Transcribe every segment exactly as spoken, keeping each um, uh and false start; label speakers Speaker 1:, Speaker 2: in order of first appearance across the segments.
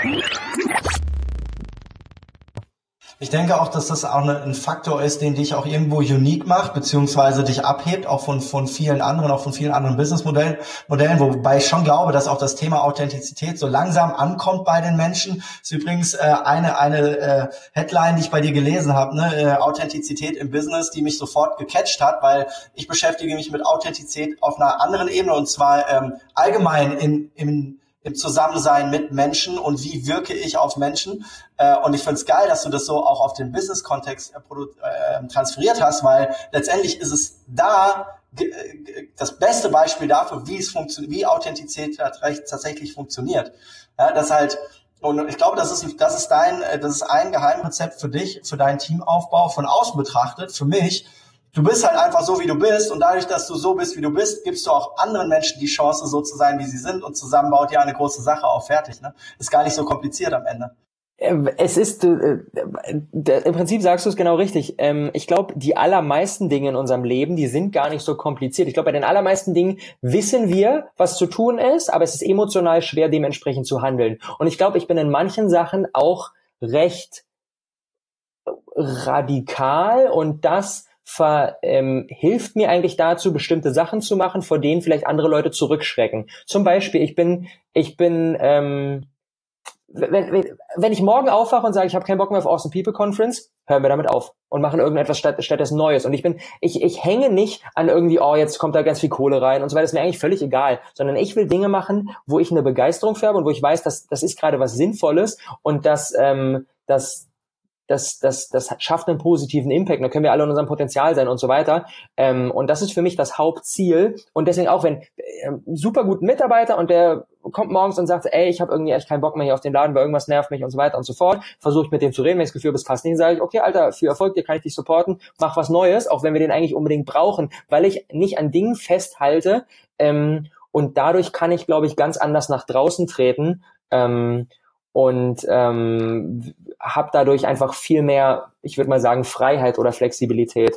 Speaker 1: Ich denke auch, dass das auch ein Faktor ist, den dich auch irgendwo unique macht, beziehungsweise dich abhebt, auch von von vielen anderen, auch von vielen anderen Businessmodellen, Modellen, wobei ich schon glaube, dass auch das Thema Authentizität so langsam ankommt bei den Menschen. Das ist übrigens äh, eine eine äh, Headline, die ich bei dir gelesen habe, ne, äh, Authentizität im Business, die mich sofort gecatcht hat, weil ich beschäftige mich mit Authentizität auf einer anderen Ebene, und zwar ähm, allgemein in im im Zusammensein mit Menschen und wie wirke ich auf Menschen. Äh, und ich finde es geil, dass du das so auch auf den Business-Kontext äh, äh, transferiert hast, weil letztendlich ist es da g- g- das beste Beispiel dafür, wie es funktioniert, wie Authentizität tatsächlich funktioniert. Ja, das halt, und ich glaube, das ist, das ist dein, das ist ein Geheimrezept für dich, für deinen Teamaufbau von außen betrachtet, für mich. Du bist halt einfach so, wie du bist, und dadurch, dass du so bist, wie du bist, gibst du auch anderen Menschen die Chance, so zu sein, wie sie sind, und zusammen baut ihr eine große Sache auf. Fertig, ne? Ist gar nicht so kompliziert am Ende.
Speaker 2: Es ist, äh, im Prinzip sagst du es genau richtig. Ähm, ich glaube, die allermeisten Dinge in unserem Leben, die sind gar nicht so kompliziert. Ich glaube, bei den allermeisten Dingen wissen wir, was zu tun ist, aber es ist emotional schwer, dementsprechend zu handeln. Und ich glaube, ich bin in manchen Sachen auch recht radikal, und das Ver, ähm, hilft mir eigentlich dazu, bestimmte Sachen zu machen, vor denen vielleicht andere Leute zurückschrecken. Zum Beispiel, ich bin, ich bin, ähm, wenn, wenn, wenn ich morgen aufwache und sage, ich habe keinen Bock mehr auf Awesome People Conference, hören wir damit auf und machen irgendetwas statt, stattdessen Neues. Und ich bin, ich, ich hänge nicht an irgendwie, oh, jetzt kommt da ganz viel Kohle rein und so weiter. Das ist mir eigentlich völlig egal, sondern ich will Dinge machen, wo ich eine Begeisterung für habe und wo ich weiß, dass das ist gerade was Sinnvolles, und das, ähm, das Das, das, das schafft einen positiven Impact. Da können wir alle in unserem Potenzial sein und so weiter. Ähm, und das ist für mich das Hauptziel. Und deswegen auch, wenn äh, super guten Mitarbeiter, und der kommt morgens und sagt, ey, ich habe irgendwie echt keinen Bock mehr hier auf den Laden, weil irgendwas nervt mich und so weiter und so fort, versuche ich mit dem zu reden. Wenn ich das Gefühl habe, es passt nicht, sage ich, okay, Alter, viel Erfolg, dir kann ich dich supporten, mach was Neues, auch wenn wir den eigentlich unbedingt brauchen, weil ich nicht an Dingen festhalte. Ähm, und dadurch kann ich, glaube ich, ganz anders nach draußen treten. Ähm, und ähm, habe dadurch einfach viel mehr, ich würde mal sagen, Freiheit oder Flexibilität.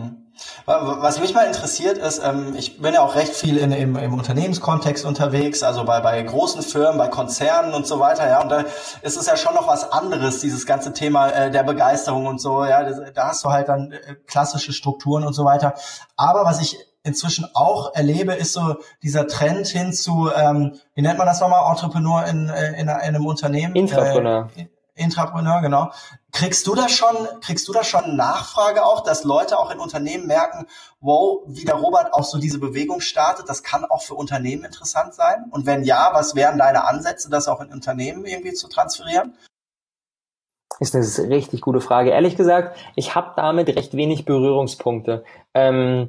Speaker 1: Was mich mal interessiert ist, ähm, ich bin ja auch recht viel in, im, im Unternehmenskontext unterwegs, also bei, bei großen Firmen, bei Konzernen und so weiter, ja, und da ist es ja schon noch was anderes, dieses ganze Thema äh, der Begeisterung und so, ja, das, da hast du halt dann äh, klassische Strukturen und so weiter. Aber was ich inzwischen auch erlebe, ist so dieser Trend hin zu, ähm, wie nennt man das nochmal, Entrepreneur in, in, in einem Unternehmen?
Speaker 2: Intrapreneur.
Speaker 1: Äh, Intrapreneur, genau. Kriegst du das schon, kriegst du das schon Nachfrage auch, dass Leute auch in Unternehmen merken, wow, wie der Robert auch so diese Bewegung startet, das kann auch für Unternehmen interessant sein? Und wenn ja, was wären deine Ansätze, das auch in Unternehmen irgendwie zu transferieren?
Speaker 2: Ist eine richtig gute Frage. Ehrlich gesagt, ich habe damit recht wenig Berührungspunkte. Ähm,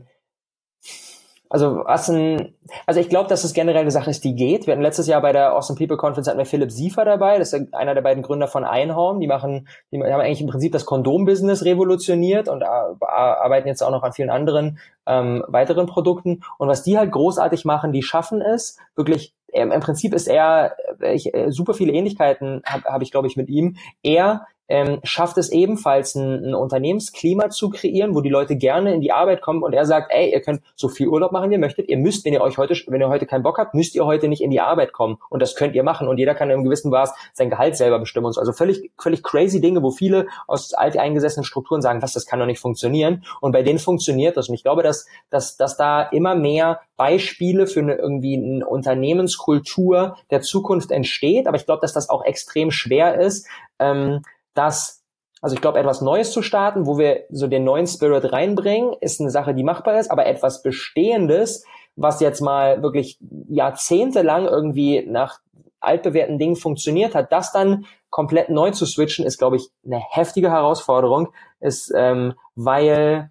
Speaker 2: Also was ein, also ich glaube, dass es generell eine Sache ist, die geht. Wir hatten letztes Jahr bei der Awesome People Conference hatten wir Philipp Siefer dabei. Das ist einer der beiden Gründer von Einhorn. Die machen, die haben eigentlich im Prinzip das Kondom-Business revolutioniert und arbeiten jetzt auch noch an vielen anderen ähm, weiteren Produkten. Und was die halt großartig machen, die schaffen es wirklich. Ähm, Im Prinzip ist er, ich, super viele Ähnlichkeiten habe hab ich, glaube ich, mit ihm. Er ähm, schafft es ebenfalls, ein, ein Unternehmensklima zu kreieren, wo die Leute gerne in die Arbeit kommen, und er sagt, ey, ihr könnt so viel Urlaub machen, wie ihr möchtet, ihr müsst, wenn ihr euch heute, wenn ihr heute keinen Bock habt, müsst ihr heute nicht in die Arbeit kommen, und das könnt ihr machen, und jeder kann im gewissen Maß sein Gehalt selber bestimmen und so. Also völlig, völlig crazy Dinge, wo viele aus alteingesessenen Strukturen sagen, was, das kann doch nicht funktionieren, und bei denen funktioniert das, und ich glaube, dass, dass, dass da immer mehr Beispiele für eine, irgendwie eine Unternehmenskultur der Zukunft entsteht, aber ich glaube, dass das auch extrem schwer ist, ähm, dass, also ich glaube, etwas Neues zu starten, wo wir so den neuen Spirit reinbringen, ist eine Sache, die machbar ist, aber etwas Bestehendes, was jetzt mal wirklich jahrzehntelang irgendwie nach altbewährten Dingen funktioniert hat, das dann komplett neu zu switchen, ist, glaube ich, eine heftige Herausforderung, ist, ähm, weil,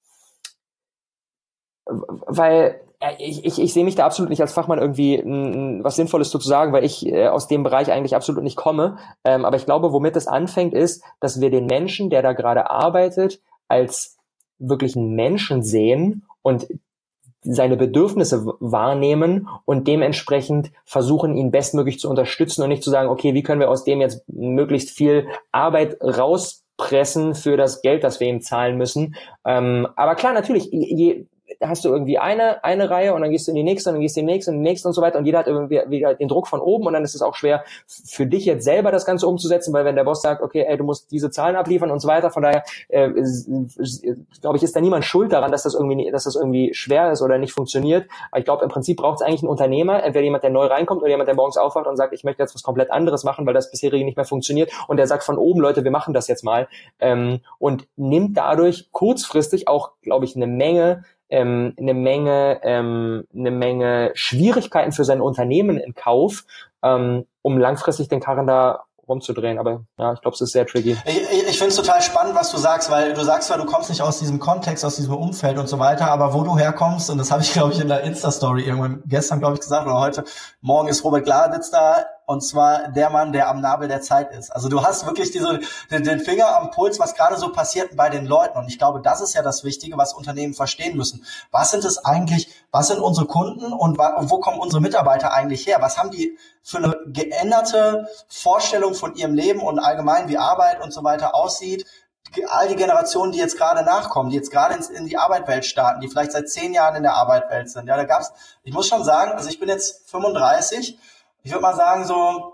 Speaker 2: weil Ich, ich, ich sehe mich da absolut nicht als Fachmann irgendwie m, was Sinnvolles zu sagen, weil ich äh, aus dem Bereich eigentlich absolut nicht komme. Ähm, aber ich glaube, womit es anfängt, ist, dass wir den Menschen, der da gerade arbeitet, als wirklichen Menschen sehen und seine Bedürfnisse wahrnehmen und dementsprechend versuchen, ihn bestmöglich zu unterstützen und nicht zu sagen, okay, wie können wir aus dem jetzt möglichst viel Arbeit rauspressen für das Geld, das wir ihm zahlen müssen. Ähm, aber klar, natürlich, je da hast du irgendwie eine eine Reihe und dann gehst du in die nächste und dann gehst du in die nächste und die nächste und so weiter und jeder hat irgendwie wieder den Druck von oben und dann ist es auch schwer für dich jetzt selber das Ganze umzusetzen, weil wenn der Boss sagt, okay, ey, du musst diese Zahlen abliefern und so weiter, von daher äh, glaube ich, ist da niemand schuld daran, dass das irgendwie dass das irgendwie schwer ist oder nicht funktioniert. Aber ich glaube, im Prinzip braucht es eigentlich einen Unternehmer, entweder jemand, der neu reinkommt oder jemand, der morgens aufwacht und sagt, ich möchte jetzt was komplett anderes machen, weil das bisherige nicht mehr funktioniert und der sagt von oben, Leute, wir machen das jetzt mal ähm, und nimmt dadurch kurzfristig auch, glaube ich, eine Menge ähm, eine Menge ähm, eine Menge Schwierigkeiten für sein Unternehmen in Kauf, ähm, um langfristig den Karren da rumzudrehen. Aber ja, ich glaube, es ist sehr tricky.
Speaker 1: Ich, ich, ich finde es total spannend, was du sagst, weil du sagst zwar, du kommst nicht aus diesem Kontext, aus diesem Umfeld und so weiter, aber wo du herkommst, und das habe ich, glaube ich, in der Insta-Story irgendwann gestern, glaube ich, gesagt, oder heute, morgen ist Robert Gladitz da, und zwar der Mann, der am Nabel der Zeit ist. Also du hast wirklich diese, den, den Finger am Puls, was gerade so passiert bei den Leuten. Und ich glaube, das ist ja das Wichtige, was Unternehmen verstehen müssen. Was sind es eigentlich, was sind unsere Kunden und wo kommen unsere Mitarbeiter eigentlich her? Was haben die für eine geänderte Vorstellung von ihrem Leben und allgemein, wie Arbeit und so weiter aussieht? All die Generationen, die jetzt gerade nachkommen, die jetzt gerade ins, in die Arbeitswelt starten, die vielleicht seit zehn Jahren in der Arbeitswelt sind. Ja, da gab's, ich muss schon sagen, also ich bin jetzt fünfunddreißig, ich würde mal sagen, so,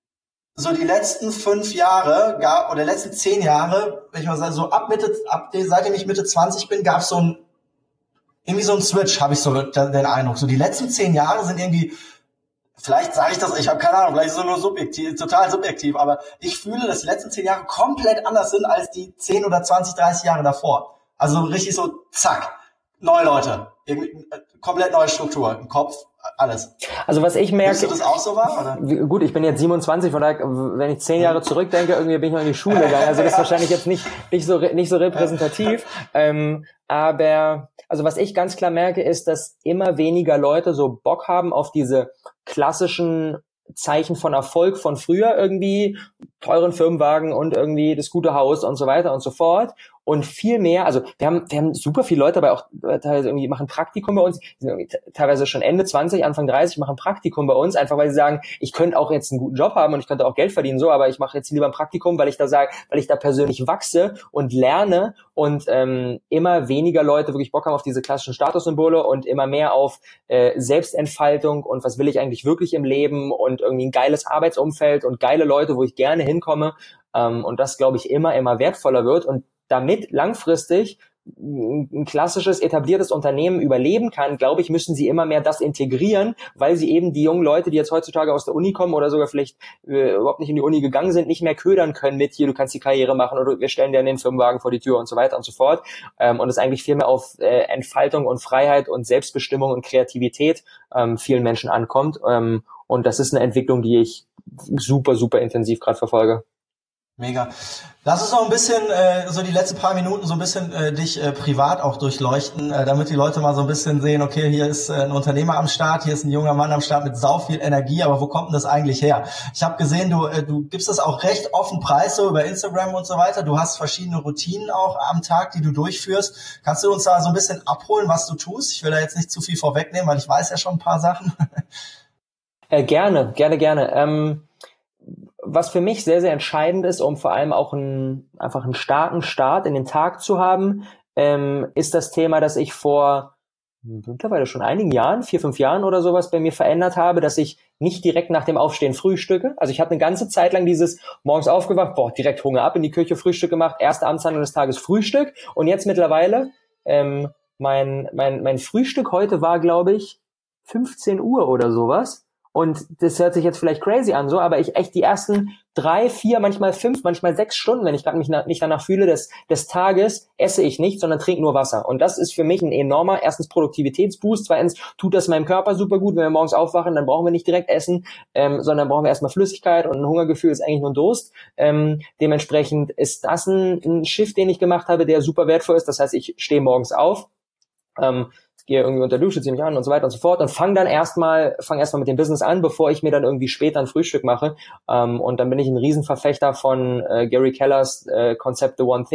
Speaker 1: so die letzten fünf Jahre, gar, oder letzten zehn Jahre, wenn ich mal sagen, so ab Mitte, ab, seitdem ich Mitte zwanzig bin, gab es so ein, irgendwie so ein Switch, habe ich so den Eindruck. So die letzten zehn Jahre sind irgendwie, vielleicht sage ich das, ich habe keine Ahnung, vielleicht ist es nur subjektiv, total subjektiv, aber ich fühle, dass die letzten zehn Jahre komplett anders sind als die zehn oder zwanzig, dreißig Jahre davor. Also richtig so, zack, neue Leute, irgendwie, komplett neue Struktur im Kopf, alles.
Speaker 2: Also was ich merke...
Speaker 1: Willst du das auch so wahr, oder?
Speaker 2: Gut, ich bin jetzt siebenundzwanzig, von daher, wenn ich zehn Jahre zurückdenke, irgendwie bin ich noch in die Schule gegangen. Also das ist wahrscheinlich jetzt nicht, nicht so, nicht so repräsentativ. Ähm, aber, also was ich ganz klar merke, ist, dass immer weniger Leute so Bock haben auf diese klassischen Zeichen von Erfolg von früher irgendwie, teuren Firmenwagen und irgendwie das gute Haus und so weiter und so fort. Und viel mehr, also wir haben wir haben super viele Leute dabei auch teilweise irgendwie machen Praktikum bei uns, die sind irgendwie teilweise schon Ende zwanzig, Anfang dreißig, machen Praktikum bei uns, einfach weil sie sagen, ich könnte auch jetzt einen guten Job haben und ich könnte auch Geld verdienen, so, aber ich mache jetzt lieber ein Praktikum, weil ich da sage, weil ich da persönlich wachse und lerne und ähm, immer weniger Leute wirklich Bock haben auf diese klassischen Statussymbole und immer mehr auf äh, Selbstentfaltung und was will ich eigentlich wirklich im Leben und irgendwie ein geiles Arbeitsumfeld und geile Leute, wo ich gerne hinkomme, ähm, und das, glaube ich, immer, immer wertvoller wird und damit langfristig ein klassisches, etabliertes Unternehmen überleben kann, glaube ich, müssen sie immer mehr das integrieren, weil sie eben die jungen Leute, die jetzt heutzutage aus der Uni kommen oder sogar vielleicht äh, überhaupt nicht in die Uni gegangen sind, nicht mehr ködern können mit, hier, du kannst die Karriere machen oder wir stellen dir den Firmenwagen vor die Tür und so weiter und so fort. Ähm, und es eigentlich viel mehr auf äh, Entfaltung und Freiheit und Selbstbestimmung und Kreativität ähm, vielen Menschen ankommt. Ähm, und das ist eine Entwicklung, die ich super, super intensiv gerade verfolge.
Speaker 1: Mega. Lass uns noch ein bisschen, äh, so die letzten paar Minuten so ein bisschen äh, dich äh, privat auch durchleuchten, äh, damit die Leute mal so ein bisschen sehen, okay, hier ist äh, ein Unternehmer am Start, hier ist ein junger Mann am Start mit sau viel Energie, aber wo kommt denn das eigentlich her? Ich habe gesehen, du äh, du gibst das auch recht offen preis, so über Instagram und so weiter. Du hast verschiedene Routinen auch am Tag, die du durchführst. Kannst du uns da so ein bisschen abholen, was du tust? Ich will da jetzt nicht zu viel vorwegnehmen, weil ich weiß ja schon ein paar Sachen.
Speaker 2: äh, gerne, gerne, gerne. Ähm Was für mich sehr, sehr entscheidend ist, um vor allem auch einen, einfach einen starken Start in den Tag zu haben, ähm, ist das Thema, dass ich vor mittlerweile schon einigen Jahren, vier, fünf Jahren oder sowas bei mir verändert habe, dass ich nicht direkt nach dem Aufstehen frühstücke. Also ich hatte eine ganze Zeit lang dieses morgens aufgewacht, boah, direkt Hunger ab, in die Küche Frühstück gemacht, erste Amtshandlung des Tages Frühstück und jetzt mittlerweile, ähm, mein, mein, mein Frühstück heute war, glaube ich, fünfzehn Uhr oder sowas. Und das hört sich jetzt vielleicht crazy an, so, aber ich echt die ersten drei, vier, manchmal fünf, manchmal sechs Stunden, wenn ich gerade mich na, nicht danach fühle, des, des Tages, esse ich nicht, sondern trinke nur Wasser. Und das ist für mich ein enormer, erstens Produktivitätsboost, zweitens tut das meinem Körper super gut. Wenn wir morgens aufwachen, dann brauchen wir nicht direkt essen, ähm, sondern brauchen wir erstmal Flüssigkeit und ein Hungergefühl ist eigentlich nur ein Durst. Ähm, dementsprechend ist das ein, ein Shift, den ich gemacht habe, der super wertvoll ist. Das heißt, ich stehe morgens auf, ähm, gehe irgendwie unter Dusche, ziehe mich an und so weiter und so fort und fange dann erstmal, fange erstmal mit dem Business an, bevor ich mir dann irgendwie später ein Frühstück mache. Ähm, und dann bin ich ein Riesenverfechter von äh, Gary Kellers äh, Konzept The One Thing.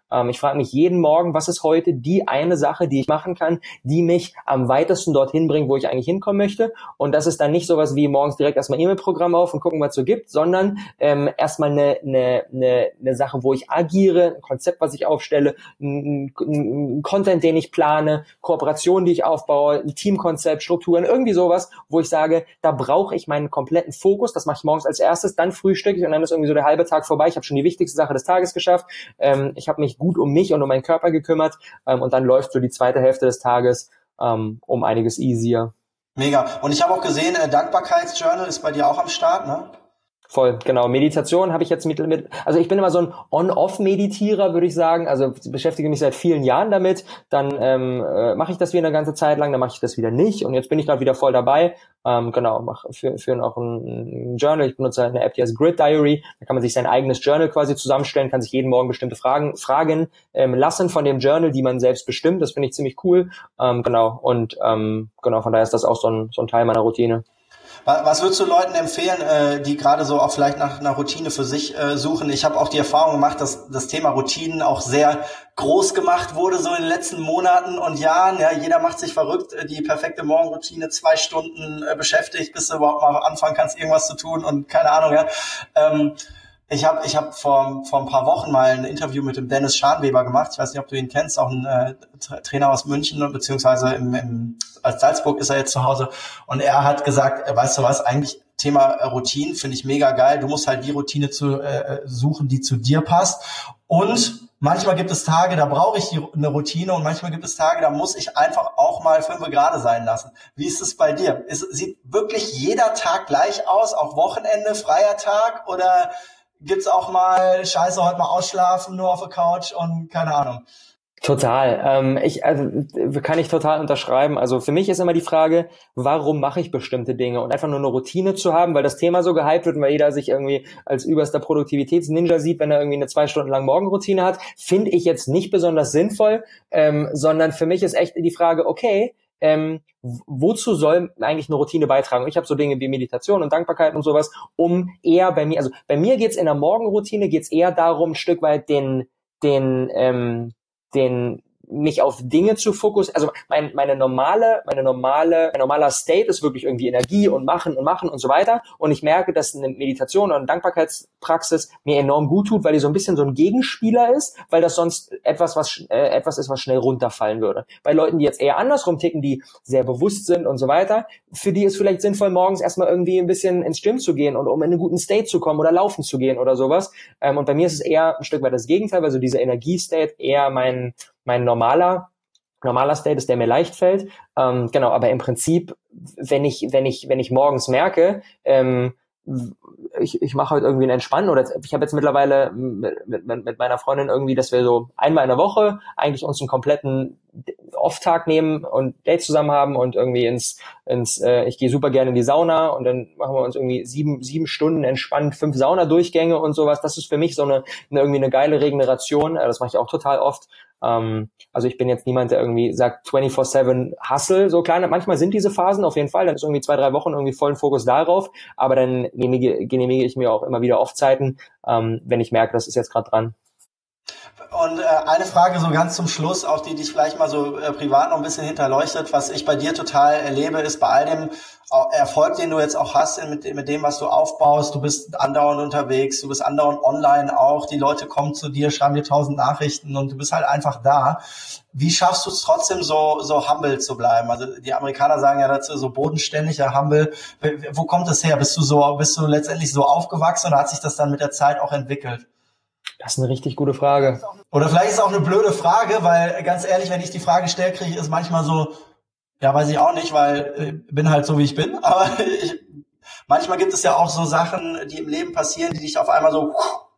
Speaker 2: Ähm, ich frage mich jeden Morgen, was ist heute die eine Sache, die ich machen kann, die mich am weitesten dorthin bringt, wo ich eigentlich hinkommen möchte. Und das ist dann nicht sowas wie morgens direkt erstmal E-Mail-Programm auf und gucken, was es so gibt, sondern ähm, erstmal eine, eine, eine, eine Sache, wo ich agiere, ein Konzept, was ich aufstelle, ein, ein Content, den ich plane, Kooperationen, die ich aufbaue, ein Teamkonzept, Strukturen, irgendwie sowas, wo ich sage, da brauche ich meinen kompletten Fokus, das mache ich morgens als erstes, dann frühstücke ich und dann ist irgendwie so der halbe Tag vorbei. Ich habe schon die wichtigste Sache des Tages geschafft. Ähm, ich habe mich gut um mich und um meinen Körper gekümmert ähm, und dann läuft so die zweite Hälfte des Tages ähm, um einiges easier.
Speaker 1: Mega. Und ich habe auch gesehen, äh, Dankbarkeitsjournal ist bei dir auch am Start, ne?
Speaker 2: Voll, genau. Meditation habe ich jetzt mit, mit, also ich bin immer so ein On-Off-Meditierer, würde ich sagen. Also beschäftige mich seit vielen Jahren damit. Dann ähm, äh, mache ich das wieder eine ganze Zeit lang, dann mache ich das wieder nicht. Und jetzt bin ich gerade wieder voll dabei. Ähm, genau, mache für, für auch ein, ein Journal. Ich benutze eine App, die heißt Grid Diary. Da kann man sich sein eigenes Journal quasi zusammenstellen, kann sich jeden Morgen bestimmte Fragen fragen ähm, lassen von dem Journal, die man selbst bestimmt. Das finde ich ziemlich cool. Ähm, genau. Und ähm, genau, von daher ist das auch so ein, so ein Teil meiner Routine.
Speaker 1: Was würdest du Leuten empfehlen, äh, die gerade so auch vielleicht nach einer Routine für sich äh, suchen? Ich habe auch die Erfahrung gemacht, dass das Thema Routinen auch sehr groß gemacht wurde so in den letzten Monaten und Jahren. Ja, jeder macht sich verrückt, die perfekte Morgenroutine, zwei Stunden äh, beschäftigt, bis du überhaupt mal anfangen kannst, irgendwas zu tun und keine Ahnung. Ja. Ähm, Ich habe ich hab vor, vor ein paar Wochen mal ein Interview mit dem Dennis Scharnweber gemacht. Ich weiß nicht, ob du ihn kennst, auch ein äh, Trainer aus München, beziehungsweise im, im, als Salzburg ist er jetzt zu Hause. Und er hat gesagt, weißt du was, eigentlich Thema Routine finde ich mega geil. Du musst halt die Routine zu äh, suchen, die zu dir passt. Und manchmal gibt es Tage, da brauche ich die, eine Routine und manchmal gibt es Tage, da muss ich einfach auch mal fünf gerade sein lassen. Wie ist es bei dir? Ist, sieht wirklich jeder Tag gleich aus, auch Wochenende, freier Tag oder gibt's auch mal, scheiße, heute mal ausschlafen, nur auf der Couch und keine Ahnung?
Speaker 2: Total. Ähm, ich, also, kann ich total unterschreiben. Also für mich ist immer die Frage, warum mache ich bestimmte Dinge? Und einfach nur eine Routine zu haben, weil das Thema so gehypt wird und weil jeder sich irgendwie als überster Produktivitätsninja sieht, wenn er irgendwie eine zwei Stunden lang Morgenroutine hat, finde ich jetzt nicht besonders sinnvoll, ähm, sondern für mich ist echt die Frage, okay, Ähm, wozu soll eigentlich eine Routine beitragen? Ich habe so Dinge wie Meditation und Dankbarkeit und sowas, um eher bei mir, also bei mir geht's in der Morgenroutine geht's eher darum, ein Stück weit den, den, ähm, den mich auf Dinge zu fokussieren. Also mein, meine normale, meine normale, mein normaler State ist wirklich irgendwie Energie und machen und machen und so weiter. Und ich merke, dass eine Meditation oder eine Dankbarkeitspraxis mir enorm gut tut, weil die so ein bisschen so ein Gegenspieler ist, weil das sonst etwas, was äh, etwas ist, was schnell runterfallen würde. Bei Leuten, die jetzt eher andersrum ticken, die sehr bewusst sind und so weiter, für die ist vielleicht sinnvoll, morgens erstmal irgendwie ein bisschen ins Gym zu gehen und um in einen guten State zu kommen oder laufen zu gehen oder sowas. Ähm, und bei mir ist es eher ein Stück weit das Gegenteil, also dieser Energiestate eher mein mein normaler normaler State ist, der mir leicht fällt. Ähm, genau, aber im Prinzip, wenn ich wenn ich wenn ich morgens merke, ähm, ich, ich mache heute irgendwie einen Entspannen oder ich habe jetzt mittlerweile mit, mit, mit meiner Freundin irgendwie, dass wir so einmal in der Woche eigentlich uns einen kompletten Off-Tag nehmen und Date zusammen haben und irgendwie ins, ins äh, ich gehe super gerne in die Sauna und dann machen wir uns irgendwie sieben, sieben Stunden entspannt, fünf Saunadurchgänge und sowas. Das ist für mich so eine, eine irgendwie eine geile Regeneration. Das mache ich auch total oft. Ähm, also ich bin jetzt niemand, der irgendwie sagt vierundzwanzig sieben Hustle, so kleine. Manchmal sind diese Phasen auf jeden Fall, dann ist irgendwie zwei, drei Wochen irgendwie vollen Fokus darauf, aber dann genehmige, genehmige ich mir auch immer wieder Off-Zeiten, ähm, wenn ich merke, das ist jetzt gerade dran.
Speaker 1: Und äh, eine Frage so ganz zum Schluss, auch die dich vielleicht mal so äh, privat noch ein bisschen hinterleuchtet, was ich bei dir total erlebe, ist bei all dem Erfolg, den du jetzt auch hast mit, mit dem, was du aufbaust, du bist andauernd unterwegs, du bist andauernd online auch, die Leute kommen zu dir, schreiben dir tausend Nachrichten und du bist halt einfach da. Wie schaffst du es trotzdem so so humble zu bleiben? Also die Amerikaner sagen ja dazu so bodenständiger, humble. Wo kommt das her? Bist du so, bist du letztendlich so aufgewachsen oder hat sich das dann mit der Zeit auch entwickelt?
Speaker 2: Das ist eine richtig gute Frage.
Speaker 1: Oder vielleicht ist es auch eine blöde Frage, weil ganz ehrlich, wenn ich die Frage stelle, kriege ich es manchmal so, ja, weiß ich auch nicht, weil ich bin halt so, wie ich bin. Aber ich, manchmal gibt es ja auch so Sachen, die im Leben passieren, die dich auf einmal so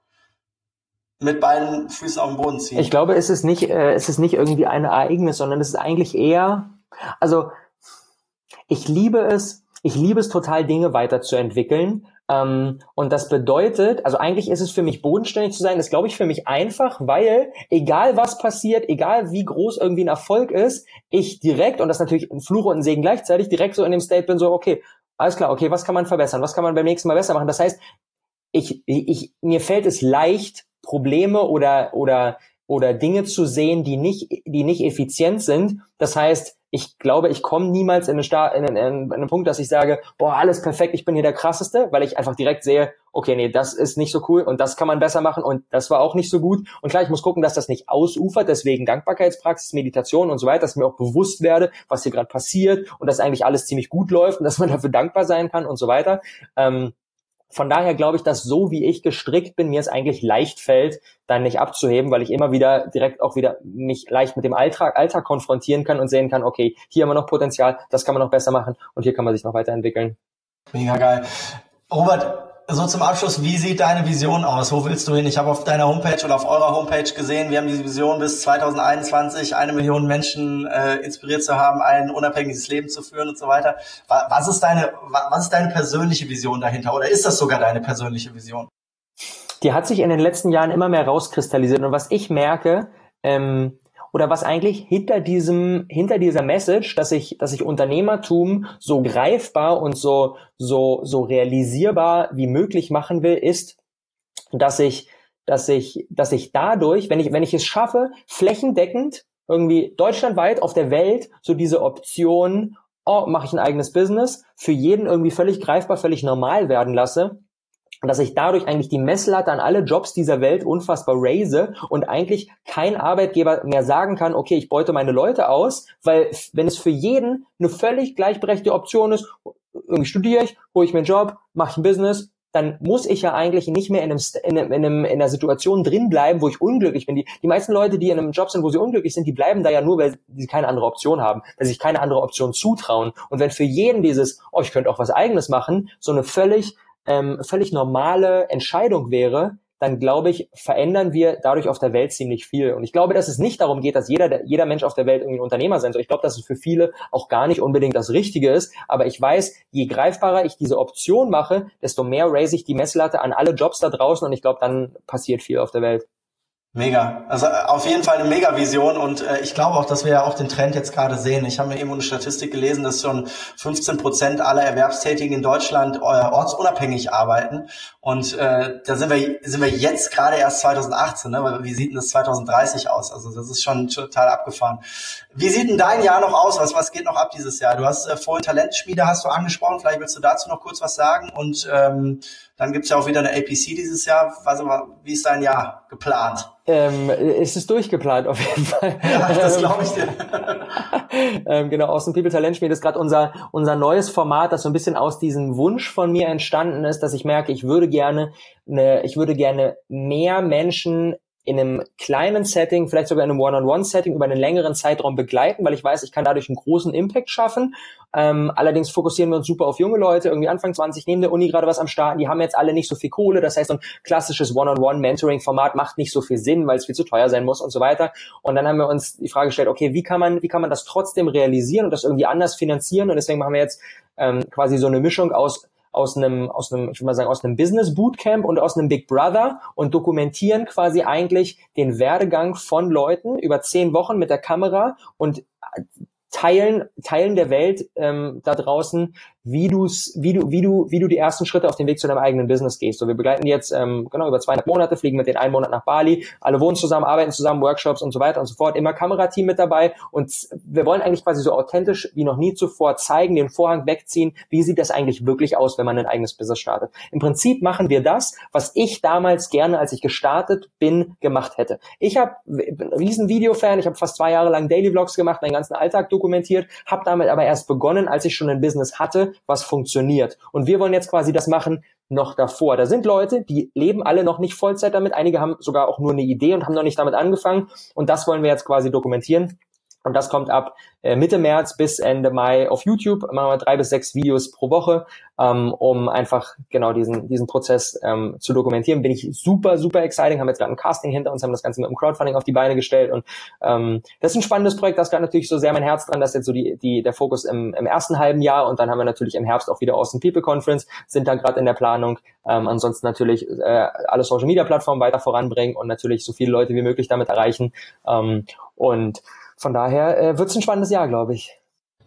Speaker 1: mit beiden Füßen auf den Boden ziehen.
Speaker 2: Ich glaube, es ist nicht, äh, es ist nicht irgendwie ein Ereignis, sondern es ist eigentlich eher, also ich liebe es, ich liebe es total, Dinge weiterzuentwickeln. Ähm, und das bedeutet, also eigentlich ist es für mich bodenständig zu sein, ist, glaube ich, für mich einfach, weil egal was passiert, egal wie groß irgendwie ein Erfolg ist, ich direkt, und das ist natürlich ein Fluch und ein Segen gleichzeitig, direkt so in dem State bin, so, okay, alles klar, okay, was kann man verbessern, was kann man beim nächsten Mal besser machen? Das heißt, ich, ich, mir fällt es leicht, Probleme oder, oder oder Dinge zu sehen, die nicht, die nicht effizient sind. Das heißt, ich glaube, ich komme niemals in einen, Star- in, einen, in einen Punkt, dass ich sage, boah, alles perfekt, ich bin hier der Krasseste, weil ich einfach direkt sehe, okay, nee, das ist nicht so cool und das kann man besser machen und das war auch nicht so gut. Und klar, ich muss gucken, dass das nicht ausufert, deswegen Dankbarkeitspraxis, Meditation und so weiter, dass ich mir auch bewusst werde, was hier gerade passiert und dass eigentlich alles ziemlich gut läuft und dass man dafür dankbar sein kann und so weiter. Ähm, Von daher glaube ich, dass so wie ich gestrickt bin, mir es eigentlich leicht fällt, dann nicht abzuheben, weil ich immer wieder direkt auch wieder mich leicht mit dem Alltag, Alltag konfrontieren kann und sehen kann, okay, hier haben wir noch Potenzial, das kann man noch besser machen und hier kann man sich noch weiterentwickeln.
Speaker 1: Mega geil. Robert, so zum Abschluss, wie sieht deine Vision aus? Wo willst du hin? Ich habe auf deiner Homepage oder auf eurer Homepage gesehen, wir haben diese Vision bis zwanzig einundzwanzig, eine Million Menschen äh, inspiriert zu haben, ein unabhängiges Leben zu führen und so weiter. Was ist deine, was ist deine persönliche Vision dahinter? Oder ist das sogar deine persönliche Vision?
Speaker 2: Die hat sich in den letzten Jahren immer mehr rauskristallisiert. Und was ich merke, ähm, oder was eigentlich hinter diesem, hinter dieser Message, dass ich, dass ich Unternehmertum so greifbar und so, so, so realisierbar wie möglich machen will, ist, dass ich, dass ich, dass ich dadurch, wenn ich, wenn ich es schaffe, flächendeckend irgendwie deutschlandweit auf der Welt so diese Option, oh, mache ich ein eigenes Business, für jeden irgendwie völlig greifbar, völlig normal werden lasse. Und dass ich dadurch eigentlich die Messlatte an alle Jobs dieser Welt unfassbar raise und eigentlich kein Arbeitgeber mehr sagen kann, okay, ich beute meine Leute aus, weil wenn es für jeden eine völlig gleichberechtigte Option ist, irgendwie studiere ich, hole ich mir einen Job, mache ich ein Business, dann muss ich ja eigentlich nicht mehr in, einem, in, einem, in, einem, in einer Situation drin bleiben, wo ich unglücklich bin. Die, die meisten Leute, die in einem Job sind, wo sie unglücklich sind, die bleiben da ja nur, weil sie keine andere Option haben, weil sie sich keine andere Option zutrauen. Und wenn für jeden dieses, oh, ich könnte auch was Eigenes machen, so eine völlig Ähm, völlig normale Entscheidung wäre, dann glaube ich, verändern wir dadurch auf der Welt ziemlich viel. Und ich glaube, dass es nicht darum geht, dass jeder, jeder Mensch auf der Welt irgendwie ein Unternehmer sein soll. Ich glaube, dass es für viele auch gar nicht unbedingt das Richtige ist. Aber ich weiß, je greifbarer ich diese Option mache, desto mehr raise ich die Messlatte an alle Jobs da draußen. Und ich glaube, dann passiert viel auf der Welt.
Speaker 1: Mega. Also auf jeden Fall eine Mega-Vision und äh, ich glaube auch, dass wir ja auch den Trend jetzt gerade sehen. Ich habe mir eben eine Statistik gelesen, dass schon fünfzehn Prozent aller Erwerbstätigen in Deutschland äh, ortsunabhängig arbeiten und äh, da sind wir sind wir jetzt gerade erst zwanzig achtzehn, ne? Wie sieht denn das zwanzig dreißig aus? Also das ist schon total abgefahren. Wie sieht denn dein Jahr noch aus? Was was geht noch ab dieses Jahr? Du hast äh, vorhin Talentschmiede hast du angesprochen, vielleicht willst du dazu noch kurz was sagen und ähm, dann gibt's ja auch wieder eine A P C dieses Jahr. Also, wie ist dein Jahr geplant?
Speaker 2: Ähm, es ist durchgeplant auf jeden Fall.
Speaker 1: Ja, das glaube ich dir.
Speaker 2: ähm, genau, Awesome People Talent Schmiede ist gerade unser unser neues Format, das so ein bisschen aus diesem Wunsch von mir entstanden ist, dass ich merke, ich würde gerne eine, ich würde gerne mehr Menschen in einem kleinen Setting, vielleicht sogar in einem One-on-One-Setting über einen längeren Zeitraum begleiten, weil ich weiß, ich kann dadurch einen großen Impact schaffen. Ähm, allerdings fokussieren wir uns super auf junge Leute, irgendwie Anfang zwanzig, neben der Uni gerade was am Starten, die haben jetzt alle nicht so viel Kohle, das heißt, so ein klassisches One-on-One-Mentoring-Format macht nicht so viel Sinn, weil es viel zu teuer sein muss und so weiter. Und dann haben wir uns die Frage gestellt, okay, wie kann man, wie kann man das trotzdem realisieren und das irgendwie anders finanzieren? Und deswegen machen wir jetzt ähm, quasi so eine Mischung aus aus einem, aus einem, ich würde mal sagen, aus einem Business Bootcamp und aus einem Big Brother und dokumentieren quasi eigentlich den Werdegang von Leuten über zehn Wochen mit der Kamera und teilen, teilen der Welt ähm, da draußen, wie du's, wie du, wie du, wie du die ersten Schritte auf den Weg zu deinem eigenen Business gehst. So, wir begleiten jetzt ähm, genau über zweieinhalb Monate, fliegen mit den einen Monat nach Bali, alle wohnen zusammen, arbeiten zusammen, Workshops und so weiter und so fort, immer Kamerateam mit dabei und wir wollen eigentlich quasi so authentisch wie noch nie zuvor zeigen, den Vorhang wegziehen, wie sieht das eigentlich wirklich aus, wenn man ein eigenes Business startet. Im Prinzip machen wir das, was ich damals gerne, als ich gestartet bin, gemacht hätte. Ich habe ein riesen Videofan, ich habe fast zwei Jahre lang Daily Vlogs gemacht, meinen ganzen Alltag dokumentiert, habe damit aber erst begonnen, als ich schon ein Business hatte, was funktioniert. Und wir wollen jetzt quasi das machen noch davor. Da sind Leute, die leben alle noch nicht Vollzeit damit. Einige haben sogar auch nur eine Idee und haben noch nicht damit angefangen. Und das wollen wir jetzt quasi dokumentieren. Und das kommt ab äh, Mitte März bis Ende Mai auf YouTube. Machen wir drei bis sechs Videos pro Woche, ähm, um einfach genau diesen diesen Prozess ähm, zu dokumentieren. Bin ich super, super exciting. Haben jetzt gerade ein Casting hinter uns, haben das Ganze mit dem Crowdfunding auf die Beine gestellt. Und ähm, das ist ein spannendes Projekt. Da ist gerade natürlich so sehr mein Herz dran. Das ist jetzt so die die der Fokus im, im ersten halben Jahr. Und dann haben wir natürlich im Herbst auch wieder Awesome People Conference, sind da gerade in der Planung. Ähm, ansonsten natürlich äh, alle Social Media Plattformen weiter voranbringen und natürlich so viele Leute wie möglich damit erreichen. Ähm, und von daher äh, wird es ein spannendes Jahr, glaube ich.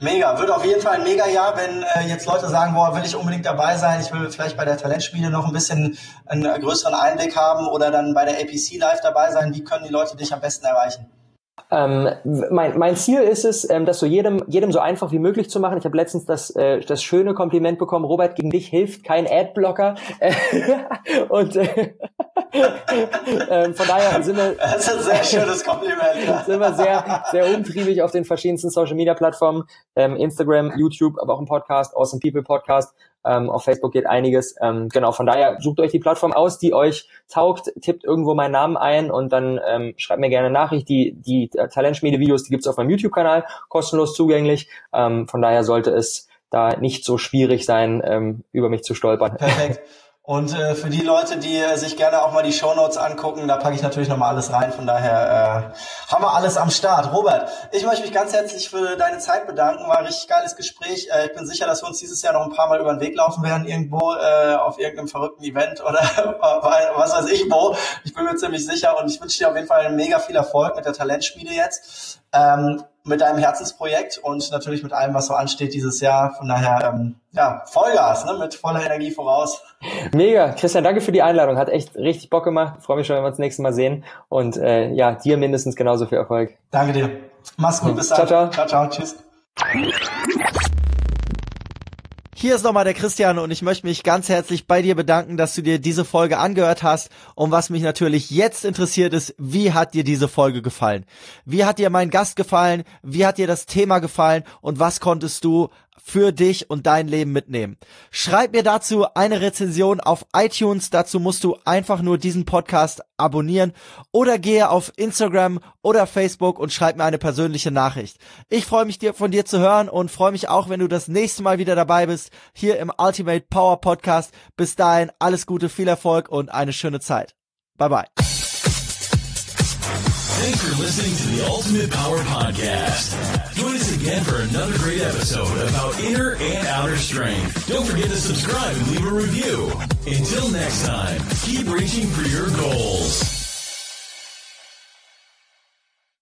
Speaker 1: Mega, wird auf jeden Fall ein Mega-Jahr, wenn äh, jetzt Leute sagen, boah, will ich unbedingt dabei sein, ich will vielleicht bei der Talentschmiede noch ein bisschen einen größeren Einblick haben oder dann bei der A P C Live dabei sein. Wie können die Leute dich am besten erreichen?
Speaker 2: Ähm, mein, mein Ziel ist es, ähm, das so jedem, jedem so einfach wie möglich zu machen. Ich habe letztens das, äh, das schöne Kompliment bekommen, Robert, gegen dich hilft kein Adblocker. Und äh, äh, von daher sind wir,
Speaker 1: das ist ein sehr schönes Kompliment. Ja.
Speaker 2: sind wir sehr, sehr umtriebig auf den verschiedensten Social Media Plattformen, ähm, Instagram, YouTube, aber auch im Podcast, Awesome People Podcast. Ähm, auf Facebook geht einiges. Ähm, genau, von daher sucht euch die Plattform aus, die euch taugt, tippt irgendwo meinen Namen ein und dann ähm, schreibt mir gerne eine Nachricht. Die, die Talentschmiede-Videos, die gibt's auf meinem YouTube-Kanal, kostenlos zugänglich. Ähm, von daher sollte es da nicht so schwierig sein, ähm, über mich zu stolpern.
Speaker 1: Perfekt. Und äh, für die Leute, die äh, sich gerne auch mal die Shownotes angucken, da packe ich natürlich nochmal alles rein. Von daher äh, haben wir alles am Start. Robert, ich möchte mich ganz herzlich für deine Zeit bedanken. War ein richtig geiles Gespräch. Äh, ich bin sicher, dass wir uns dieses Jahr noch ein paar Mal über den Weg laufen werden, irgendwo äh, auf irgendeinem verrückten Event oder was weiß ich wo. Ich bin mir ziemlich sicher und ich wünsche dir auf jeden Fall mega viel Erfolg mit der Talentschmiede jetzt. Ähm, mit deinem Herzensprojekt und natürlich mit allem, was so ansteht dieses Jahr. Von daher, ähm, ja, Vollgas, ne, mit voller Energie voraus.
Speaker 2: Mega. Christian, danke für die Einladung. Hat echt richtig Bock gemacht. Freue mich schon, wenn wir uns das nächste Mal sehen. Und äh, ja, dir mindestens genauso viel Erfolg.
Speaker 1: Danke dir. Mach's gut. Bis dann.
Speaker 2: Ciao, ciao.
Speaker 1: Ciao, ciao. Tschüss. Hier ist nochmal der Christian und ich möchte mich ganz herzlich bei dir bedanken, dass du dir diese Folge angehört hast. Und was mich natürlich jetzt interessiert ist, wie hat dir diese Folge gefallen? Wie hat dir mein Gast gefallen? Wie hat dir das Thema gefallen? Und was konntest du für dich und dein Leben mitnehmen? Schreib mir dazu eine Rezension auf iTunes. Dazu musst du einfach nur diesen Podcast abonnieren oder gehe auf Instagram oder Facebook und schreib mir eine persönliche Nachricht. Ich freue mich, dir von dir zu hören und freue mich auch, wenn du das nächste Mal wieder dabei bist, hier im Ultimate Power Podcast. Bis dahin, alles Gute, viel Erfolg und eine schöne Zeit. Bye bye.
Speaker 3: Thanks for listening to the Ultimate Power Podcast. Join us again for another great episode about inner and outer strength. Don't forget to subscribe and leave a review. Until next time, keep reaching for your goals.